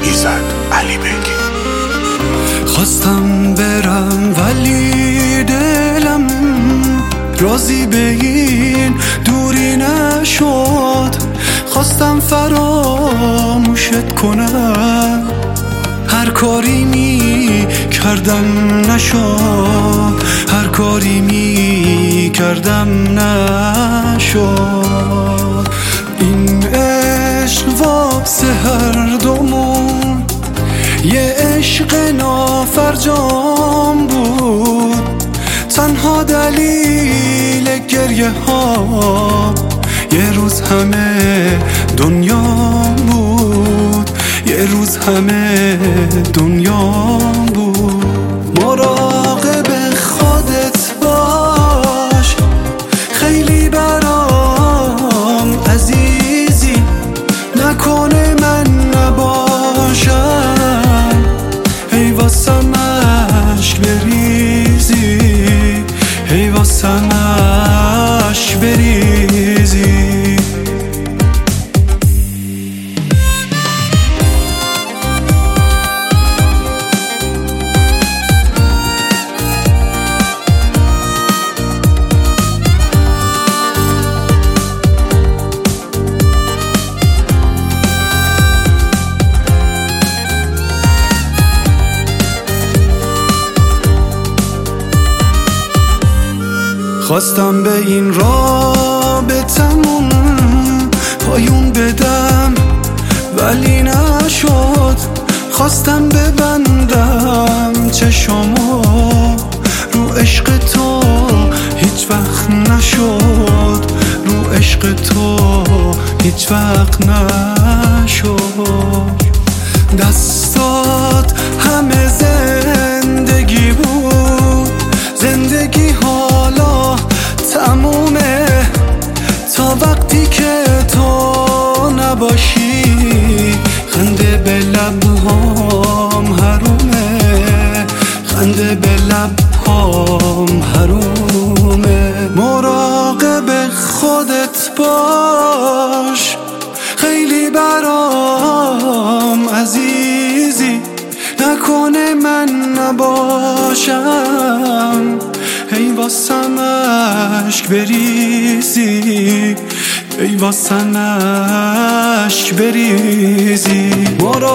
ایزد علی بیگی. خواستم برم ولی دلم راضی به این دوری نشد. خواستم فراموشت کنم، هر کاری می کردم نشد، هر کاری می کردم نشد. این عشق واسه هر دومون یه عشق نافرجام بود. تنها دلیل گریه ها یه روز همه دنیا بود، یه روز همه دنیا بود. مراقب خودت باش، خیلی برام عزیزی، نکنه من نباشم هی واسم عشق بریزی، هی واسم عشق بریزی. خواستم به این رابطمون پایون بدم ولی نشد. خواستم ببندم چشامو رو عشق تو، هیچ وقت نشد، رو عشق تو هیچ وقت نشد. دستات همه زندگی بود، زندگی حالا تمومه تا وقتی که تو نباشی. خنده به لبهام حرومه، خنده به لبهام حرومه. مراقب خودت باش، خیلی برام عزیزی، نکنه من نباشم هی واسم عشق بریزی، ای واسم عشق بریزی.